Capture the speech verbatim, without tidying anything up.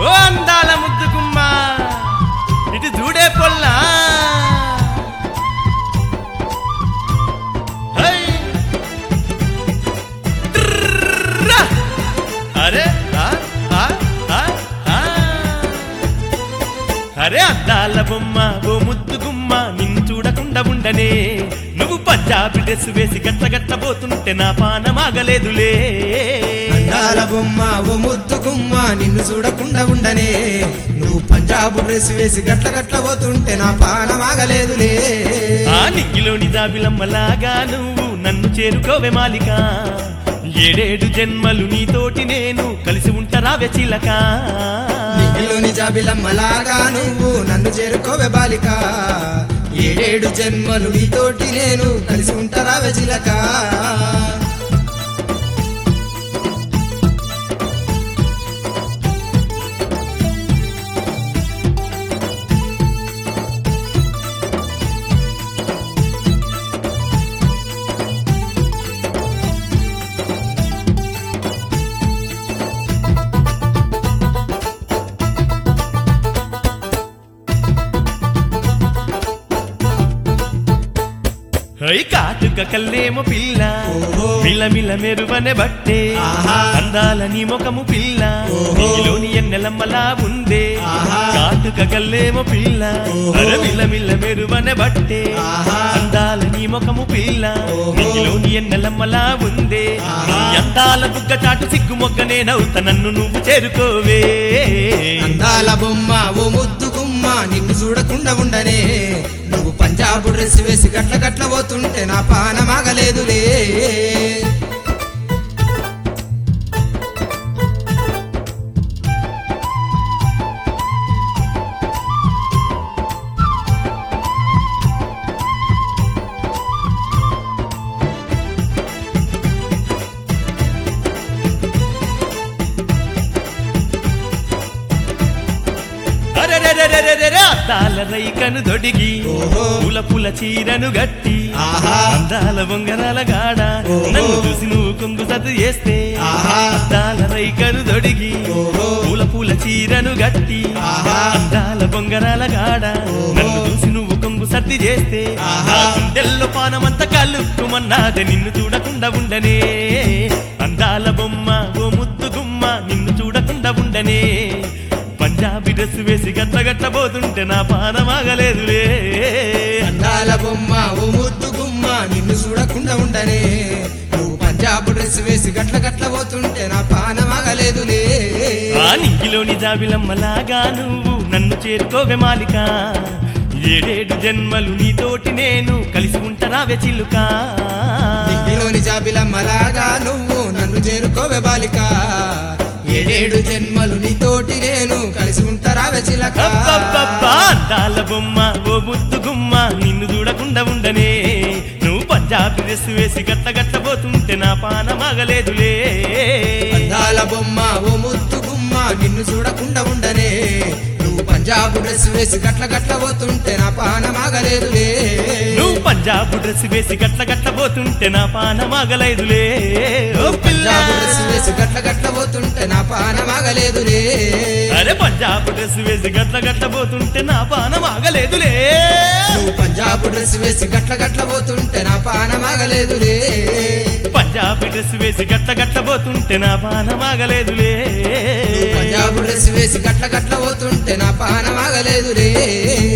ఓ అందాల ముద్దుగుమ్మ ఇటు చూడే పొల్లా అరే అరే అద్దాల బొమ్మ ఓ ముద్దుగుమ్మ నిన్ను చూడకుండా ఉండనే నువ్వు పంజాబీ డ్రెస్ వేసి గట్ల గట్టబోతుంటే నా పానమాగలేదులే. అద్దాల బొమ్మ ఓ ముద్దుగుమ్మ నిన్ను చూడకుండా ఉండనే నువ్వు పంజాబ్ డ్రెస్ వేసి గట్ల గట్టబోతుంటే నా పానమాగలేదులే. ఆ నింగిలోని జాబిలమ్మలాగా నువ్వు నన్ను చేరుకోవే మాలిక ఏడేడు జన్మలు నీతోటి నేను కలిసి ఉంటారావే చిలక. నింగిలోని జాబిలమ్మలాగా నువ్వు నన్ను చేరుకోవే బాలిక ఏడేడు జన్మలు నీతోటి నేను కలిసి ఉంటారావే చిలక. కాటుక కల్లేమో పిల్ల మిలమిల మెరువనే బట్టే అందాలని ముఖము పిల్ల నీలోని ఎన్నెలమ్మలా ఉందే. కాటుక కల్లేమో పిల్ల మిలమిల మెరువనే బట్టే అందాలని ముఖము పిల్ల నీలోని ఎన్నెలమ్మలా ఉందే. అందాల బుగ్గ చాటు సిగ్గు మొగ్గనే నవ్వుత నన్ను నువ్వు చేరుకోవే. అందాల బొమ్మ ఓ ముద్దుగుమ్మ నిన్ను చూడకుండా ఉండనే నువ్వు పంజాబ్ డ్రెస్ వేసి గట్ల గట్ల పోతుంటే నా పానమాగలేదులే. అద్దాల రైకను దొడిగి పుల పుల చీరను గట్టి అందాల బొంగరాల గాడ నన్ను చూసి నువ్వు కొంగు సత్తు చేస్తే. అద్దాల రైకను దొడిగి పుల పుల చీరను గట్టి అందాల బొంగరాల గాడ నన్ను చూసి నువ్వు కొంగు సత్తి చేస్తే. గుండెల్లో పానమంత కలుక్కుమన్నాదే నిన్ను చూడకుండా ఉండనే. అందాల బొమ్మ ఓ ముద్దుగుమ్మ నిన్ను చూడకుండా ఉండనే పంజాబీ డ్రెస్ వేసి గట్ల గట్టబోతుంటే నా పానమాగలేదులే. అందాల బొమ్మ ఓ ముద్దుగుమ్మ నిన్ను చూడకుండా ఉండనే నువ్వు పంజాబ్ డ్రెస్ వేసి గట్ల గట్ల పోతుంటే నా పానమాగలేదులే. ఆ నింగిలోని జాబిలమ్మలాగా నువ్వు నన్ను చేరుకోవే మాలిక ఏడేడు జన్మలు నీతోటి నేను కలిసి ఉంటారావే చిలుక. నింగిలోని జాబిలమ్మలాగా నువ్వు నన్ను చేరుకోవే బాలిక ఏడేడు జన్మలు నీతోటి నేను కలిసి ఉంటారావే చిలక. అద్దాల బొమ్మ ఓ ముద్దుగుమ్మ నిన్ను చూడకుండా ఉండనే నువ్వు పంజాబీ డ్రెస్ వేసి గట్ల గట్టబోతుంటే నా పానమాగలేదులే. అద్దాల బొమ్మ ఓ ముద్దుగుమ్మ నిన్ను చూడకుండా ఉండనే నువ్వు పంజాబ్ డ్రెస్ వేసి గట్ల గట్ల పోతుంటే నా పానమాగలేదులే. నువ్వు పంజాబ్ డ్రెస్ వేసి గట్ల గట్టబోతుంటే నా పానమాగలేదులే. పంజాబ్ డ్రెస్ వేసి గట్ల గట్ల పోతుంటే నా పానమాగలేదులే. అరే పంజాబ్ డ్రెస్ వేసి గట్ల గట్టబోతుంటే నా పానమాగలేదులే. నువ్వు పంజాబ్ డ్రెస్ వేసి గట్ల గట్ల పోతుంటే నా పానమాగలేదులే. పంజాబీ డ్రెస్ వేసి గట్ల గట్టబోతుంటే నా పానమాగలేదులే. పంజాబ్ డ్రెస్ వేసి గట్ల గట్ల పోతుంటే నా పానమాగలేదులే.